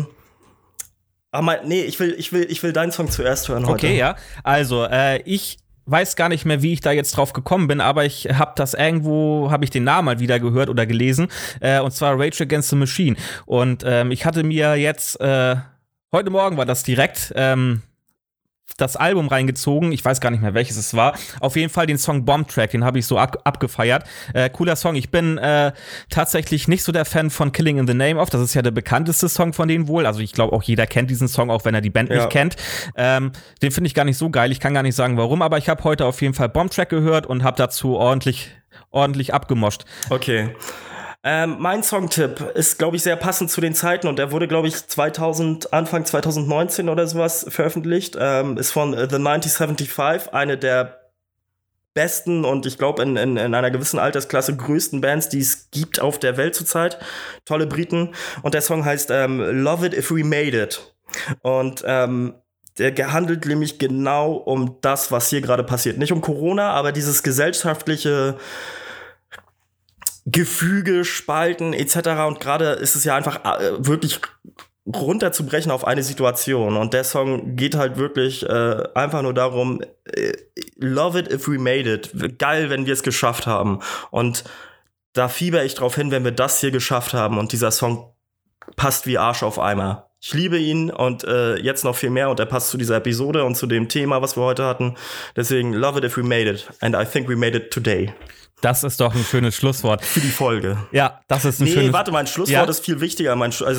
ich will deinen Song zuerst hören heute. Okay, ja. Also, ich weiß gar nicht mehr, wie ich da jetzt drauf gekommen bin, aber ich habe den Namen mal wieder gehört oder gelesen, und zwar Rage Against the Machine. Und ich hatte mir jetzt, heute Morgen war das direkt, das Album reingezogen. Ich weiß gar nicht mehr, welches es war. Auf jeden Fall den Song Bomb Track, den habe ich so abgefeiert. Cooler Song. Ich bin tatsächlich nicht so der Fan von Killing in the Name of. Das ist ja der bekannteste Song von denen wohl. Also ich glaube auch jeder kennt diesen Song, auch wenn er die Band nicht kennt. Den finde ich gar nicht so geil. Ich kann gar nicht sagen, warum, aber ich habe heute auf jeden Fall Bomb Track gehört und habe dazu ordentlich abgemoscht. Okay. Mein Songtipp ist, glaube ich, sehr passend zu den Zeiten und der wurde, glaube ich, Anfang 2019 oder sowas veröffentlicht. Ist von The 1975, eine der besten und ich glaube in einer gewissen Altersklasse größten Bands, die es gibt auf der Welt zurzeit. Tolle Briten. Und der Song heißt Love It If We Made It. Und der handelt nämlich genau um das, was hier gerade passiert. Nicht um Corona, aber dieses gesellschaftliche Gefüge, Spalten etc. Und gerade ist es ja einfach wirklich runterzubrechen auf eine Situation. Und der Song geht halt wirklich einfach nur darum, love it if we made it. Geil, wenn wir es geschafft haben. Und da fieber ich drauf hin, wenn wir das hier geschafft haben. Und dieser Song passt wie Arsch auf Eimer. Ich liebe ihn und jetzt noch viel mehr. Und er passt zu dieser Episode und zu dem Thema, was wir heute hatten. Deswegen love it if we made it. And I think we made it today. Das ist doch ein schönes Schlusswort. Für die Folge. Ja, das ist ein schönes... warte, mein Schlusswort ist viel wichtiger.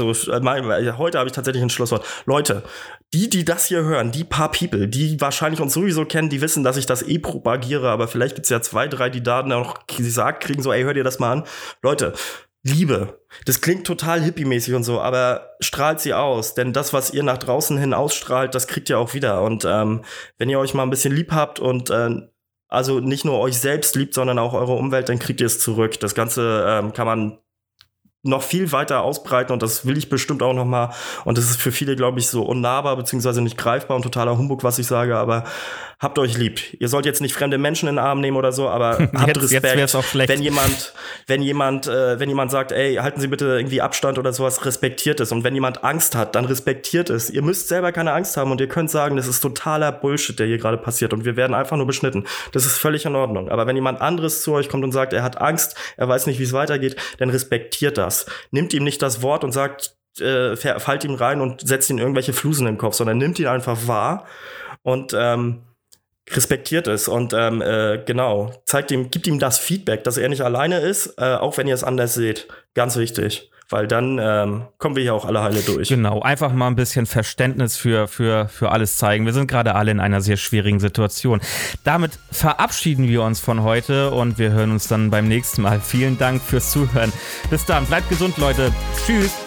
Heute habe ich tatsächlich ein Schlusswort. Leute, die das hier hören, die paar People, die wahrscheinlich uns sowieso kennen, die wissen, dass ich das propagiere, aber vielleicht gibt es ja 2, 3, die da noch gesagt kriegen, so, ey, hör dir das mal an. Leute, Liebe. Das klingt total hippie-mäßig und so, aber strahlt sie aus, denn das, was ihr nach draußen hin ausstrahlt, das kriegt ihr auch wieder. Und wenn ihr euch mal ein bisschen lieb habt und also nicht nur euch selbst liebt, sondern auch eure Umwelt, dann kriegt ihr es zurück. Das Ganze kann man noch viel weiter ausbreiten und das will ich bestimmt auch noch mal. Und das ist für viele, glaube ich, so unnahbar beziehungsweise nicht greifbar und totaler Humbug, was ich sage, aber habt euch lieb. Ihr sollt jetzt nicht fremde Menschen in den Arm nehmen oder so, aber habt Respekt. Jetzt wär's auch schlecht. Wenn jemand sagt, ey, halten Sie bitte irgendwie Abstand oder sowas, respektiert es. Und wenn jemand Angst hat, dann respektiert es. Ihr müsst selber keine Angst haben und ihr könnt sagen, das ist totaler Bullshit, der hier gerade passiert und wir werden einfach nur beschnitten. Das ist völlig in Ordnung. Aber wenn jemand anderes zu euch kommt und sagt, er hat Angst, er weiß nicht, wie es weitergeht, dann respektiert das. Nimmt ihm nicht das Wort und sagt, fallt ihm rein und setzt ihm irgendwelche Flusen im Kopf, sondern nimmt ihn einfach wahr und respektiert es und genau, gibt ihm das Feedback, dass er nicht alleine ist, auch wenn ihr es anders seht. Ganz wichtig. Weil dann kommen wir hier auch alle heile durch. Genau, einfach mal ein bisschen Verständnis für alles zeigen. Wir sind gerade alle in einer sehr schwierigen Situation. Damit verabschieden wir uns von heute und wir hören uns dann beim nächsten Mal. Vielen Dank fürs Zuhören. Bis dann, bleibt gesund, Leute. Tschüss.